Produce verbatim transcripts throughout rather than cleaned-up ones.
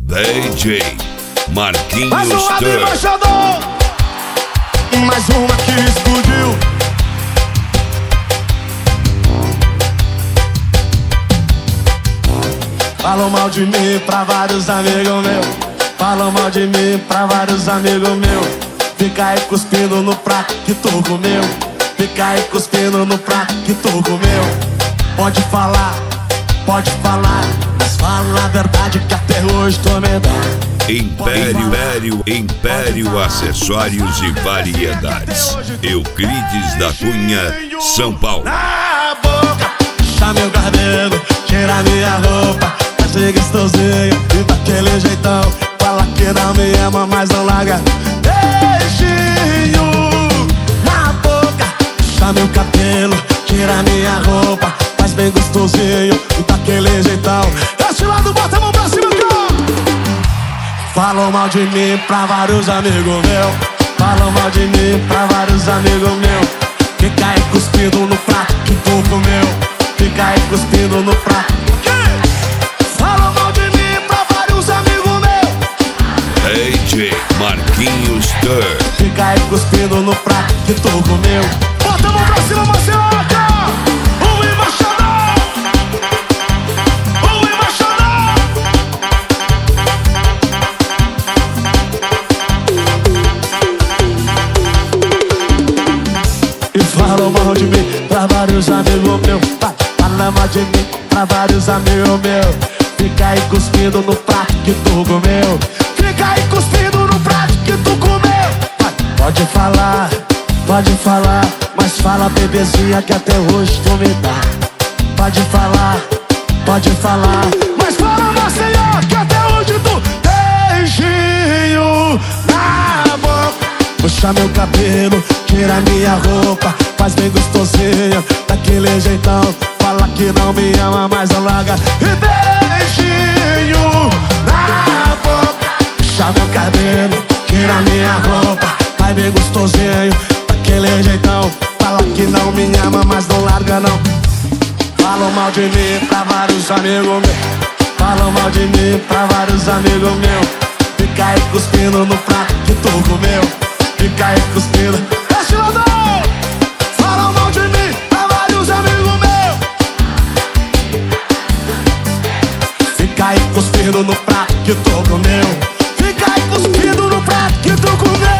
D J Marquinhos Mais um lado, Stur. embaixador. Mais uma que explodiu. Falam mal de mim pra vários amigos meus. Falam mal de mim pra vários amigos meus. Fica aí cuspindo no prato que tu comeu. Fica aí cuspindo no prato que tu comeu. Pode falar, pode falar, mas fala a verdade que até hoje tô medando. Império, Império, Império Acessórios e Variedades. Euclides da Cunha, São Paulo. Na boca, puxa meu cabelo, tira minha roupa, faz ser gostosinho e daquele jeitão. Fala que não me ama, mas não larga. Beijinho na boca, puxa meu cabelo, tira minha roupa, faz bem gostosinho e daquele jeitão. Desse lado, bota a mão pra cima, cara. Falam mal de mim pra vários amigos meus. Falam mal de mim pra vários amigos meus. Fica aí cuspindo no prato que tu comeu. Fica aí cuspindo no prato. Falam mal de mim pra vários amigos meus. D J Marquinhos Stur. Fica aí cuspindo no prato que tu comeu. Bota a mão pra cima, Marcelo. O embaixador. O embaixador. E falam mal de mim pra vários amigos meus. Fala mal de mim pra vários amigos meus. Fica aí cuspindo no prato que tu comeu. Fica aí cuspindo no prato que tu comeu. Pode falar, pode falar, mas fala, bebezinha, que até hoje tu me dá. Pode falar, pode falar, mas fala, Maceió, que até hoje tu beijinho na boca. Puxa meu cabelo, tira minha roupa, faz bem gostosinho, daquele jeitão. Fala que não me ama, mas não larga. E beijinho na boca. Puxa meu cabelo, tira minha roupa, faz bem gostosinho, daquele jeitão. Fala que não me ama, mas não larga não. Falam mal de mim pra vários amigos meus. Falam mal de mim pra vários amigos meus. Fica aí cuspindo no prato que tu comeu. Fica aí cuspindo. Desce ladrão! Falam mal de mim pra vários amigos meus. Fica aí cuspindo no prato que tu comeu. Fica aí cuspindo no prato que tu comeu.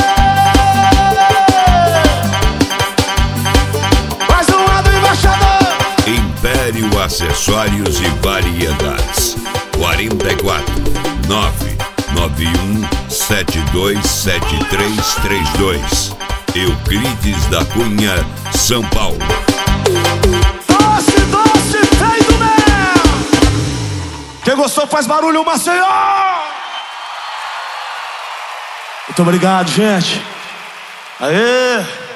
Mais um lado, embaixador. Império Acessórios e Variedades. quarenta e quatro, nove nove um sete dois sete três três dois. Euclides da Cunha, São Paulo. Doce, doce, feio do mel. Quem gostou faz barulho, Maceió. Muito obrigado, gente. Aê.